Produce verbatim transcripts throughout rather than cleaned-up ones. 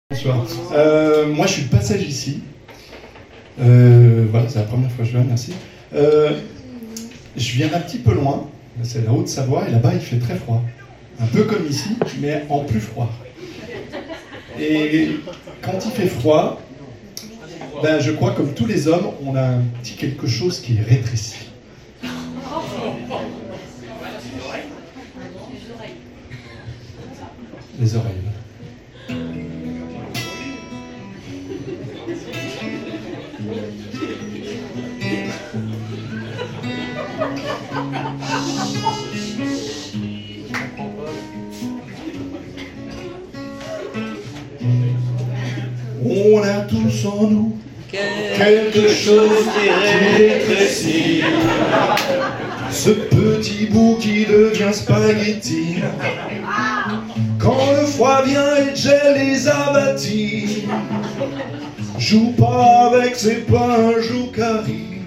Bonsoir. Euh, moi, je suis de passage ici. Euh, voilà, c'est la première fois que je viens, merci. Euh, je viens d'un petit peu loin, c'est la Haute-Savoie, et là-bas, il fait très froid. Un peu comme ici, mais en plus froid. Et quand il fait froid, ben, je crois, comme tous les hommes, on a un petit quelque chose qui est rétréci. Les oreilles. On a tous en nous quelque chose qui rétrécit, ce petit bout qui devient spaghetti. Quand le froid vient et gèle les abattis, joue pas avec ses pains, joue carré.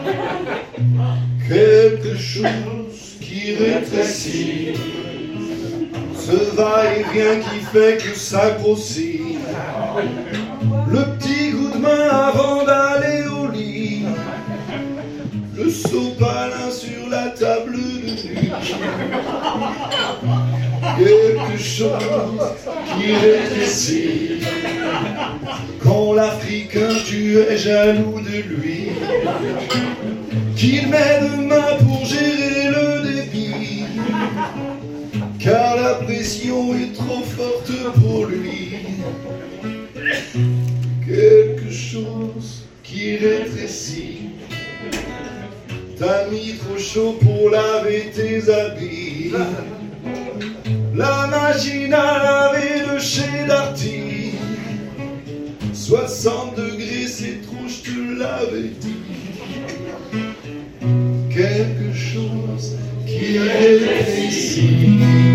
Quelque chose qui rétrécit, ce va-et-vient qui fait que ça grossit. Le petit coup de main avant d'aller au lit, le sopalin sur la table de nuit. Quelque chose qui rétrécit, quand l'Africain tu es jaloux de lui, qu'il met de main pour gérer le débit, car la pression est trop forte pour lui. Quelque chose qui rétrécit, t'as mis trop chaud pour laver tes habits, la machine à laver de chez Darty, soixante degrés c'est trop, je te l'avais dit. Quelque chose qui rétrécit.